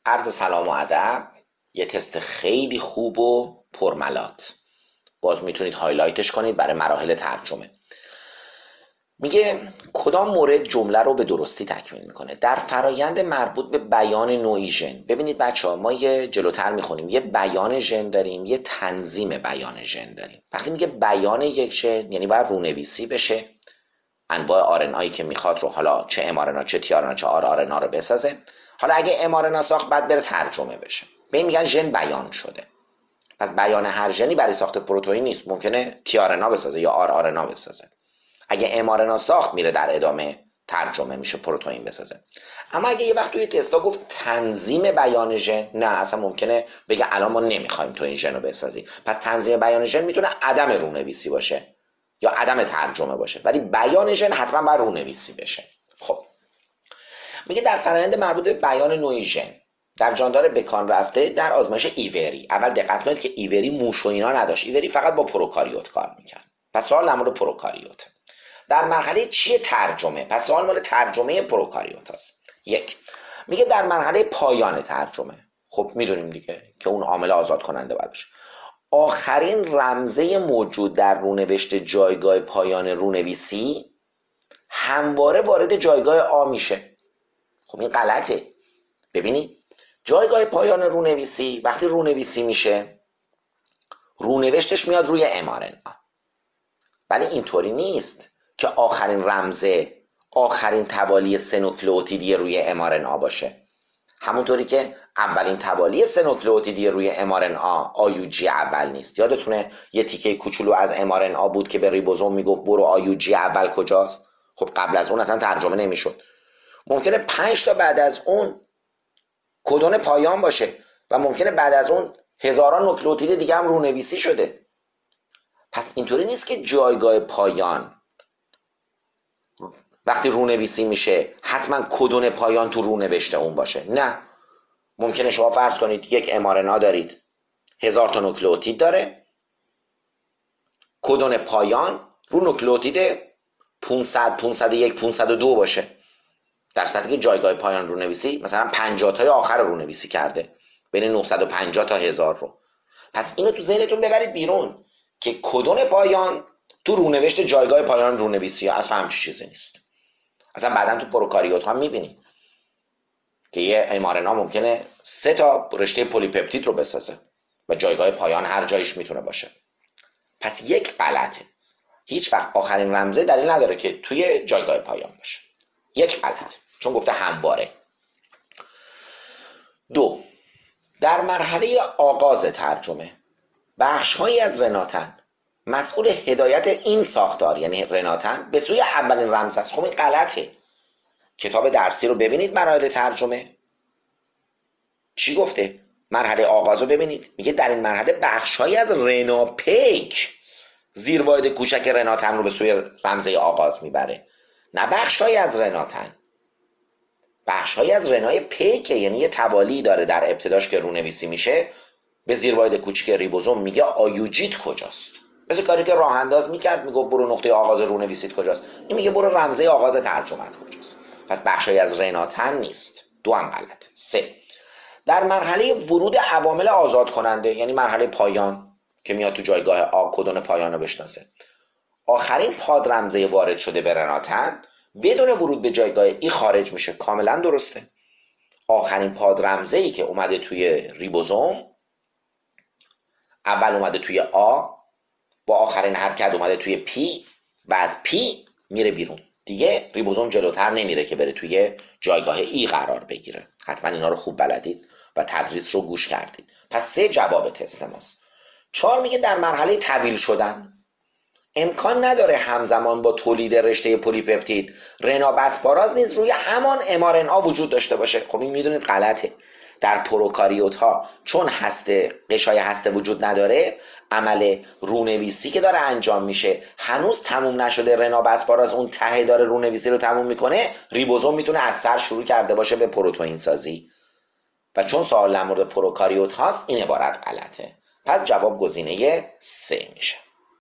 عرض سلام و ادب. یه تست خیلی خوب و پرملات، باز میتونید هایلایتش کنید برای مراحل ترجمه. میگه کدام مورد جمله رو به درستی تکمیل میکنه؟ در فرایند مربوط به بیان نوعی ژن. ببینید بچه ها، ما یه جلوتر میخونیم یه بیان ژن داریم، یه تنظیم بیان ژن داریم. وقتی میگه بیان یک ژن یعنی باید رونویسی بشه، انواع آرنایی که میخواد رو، حالا چه ام‌آر‌آن چه تی‌آر‌آن چه آر‌آر‌آن رو بسازه. حالا اگه ام‌آر‌آن ساخت بعد بره ترجمه بشه، به این میگن ژن بیان شده. پس بیان هر ژنی برای ساخت پروتئین نیست، ممکنه تی‌آر‌آن بسازه یا آر‌آر‌آن بسازه. اگه ام‌آر‌آن ساخت میره در ادامه ترجمه میشه پروتئین بسازه. اما اگه یه وقت توی تستا گفت تنظیم بیان ژن، نه اصلا ممکنه بگه الان ما نمیخوایم تو این ژن رو بسازی. پس تنظیم بیان ژن میتونه عدم رونویسی باشه یا عدم ترجمه باشه، ولی بیان ژن حتما باید رونویسی بشه. خب میگه در فرآیند مربوط به بیان نوعی ژن در جاندار بکان رفته در آزمایش ایوری. اول دقت کنید که ایوری موش و اینا نداشت، ایوری فقط با پروکاریوت کار میکرد. پس سوال در مورد پروکاریوت. در مرحله چیه ترجمه؟ پس سوال مال ترجمه پروکاریوت هست. یک، میگه در مرحله پایان ترجمه. خب میدونیم دیگه که اون عامل آزاد کننده باید باشه. آخرین رمزه موجود در رونوشت جایگاه پایان رونویسی همواره وارد جایگاه آ میشه. خب این غلطه. ببینید جایگاه پایان رونویسی وقتی رونویسی میشه رونوشتش میاد روی mRNA، ولی اینطوری نیست که آخرین رمزه آخرین توالی سنوکلئوتیدی روی mRNA باشه. همونطوری که اولین توالی سنوکلئوتیدی روی mRNA آیوجی اول نیست. یادتونه یه تیکه کوچولو از mRNA بود که به ریبوزوم میگفت برو آیوجی اول کجاست؟ خب قبل از اون اصلا ترجمه نمیشد. ممکنه 5 تا بعد از اون کدون پایان باشه و ممکنه بعد از اون هزاران نوکلئوتید دیگه هم رونویسی شده. پس اینطوری نیست که جایگاه پایان وقتی رونویسی میشه حتما کدون پایان تو رونوشته اون باشه. نه، ممکنه شما فرض کنید یک mRNA دارید 1000 تا نوکلئوتید داره، کدون پایان رو نوکلئوتید 500 501 502 باشه، در صورتی که جایگاه پایان رونویسی مثلا 50 تای آخر رونویسی کرده، بین 950 تا 1000 رو. پس اینو تو ذهنتون ببرید بیرون که کدون پایان تو رونوشت جایگاه پایان رونویسی اصلا همچین چیزی نیست. اصلا بعداً تو پروکاریوت ها میبینید که یه mRNA ممکنه 3 تا رشته پلی‌پپتید رو بسازه و جایگاه پایان هر جایش میتونه باشه. پس یک غلطه، هیچ وقت آخرین رمزه دلیل نداره که توی جایگاه پایان باشه. یک غلطه چون گفته همواره. دو، در مرحله آغاز ترجمه بخش‌هایی از رناتن مسئول هدایت این ساختار یعنی رناتن به سوی اولین رمز است. خب این غلطه. کتاب درسی رو ببینید، مراحل ترجمه چی گفته؟ مرحله آغاز رو ببینید، میگه در این مرحله بخش‌هایی از رناپیک زیر واحد کوچک رناتن رو به سوی رمزه آغاز میبره، نه بخش‌هایی از رناتن. بخش‌هایی از رنای پیک یعنی یه توالی داره در ابتداش که رونویسی میشه به زیر واحد کوچیک ریبوزوم میگه آیوجیت کجاست. مثل کاری که راه انداز میکرد، میگه برو نقطه آغاز رونویسیت کجاست، این میگه برو رمزه آغاز ترجمت کجاست. پس بخشی از رناتن نیست. دو هم غلط. سه، در مرحله ورود عوامل آزاد کننده یعنی مرحله پایان که میاد تو جایگاه آ کدون پایان رو بشناسه، آخرین پاد رمزه وارد شده به رناتن بدون ورود به جایگاه ای خارج میشه. کاملا درسته. آخرین پاد رمزه ای که اومده توی ریبوزوم اول اومده توی آ، با آخرین حرکت اومده توی پی و از پی میره بیرون. دیگه ریبوزوم جلوتر نمیره که بره توی جایگاه ای قرار بگیره. حتما اینا رو خوب بلدید و تدریس رو گوش کردید. پس 3 جواب تست ماست. 4 میگه در مرحله طویل شدن امکان نداره همزمان با تولید رشته پلی‌پپتید رنابسپاراز نیز روی همان mRNA وجود داشته باشه. خب این میدونید غلطه. در پروکاریوت ها چون قشای هسته وجود نداره، عمل رونویسی که داره انجام میشه هنوز تموم نشده، رنابسپاراز اون ته داره رونویسی رو تموم میکنه، ریبوزوم میتونه از سر شروع کرده باشه به پروتئین سازی و چون سوال در مورد پروکاریوت هاست این عبارت غلطه. پس جواب گزینه 3 میشه.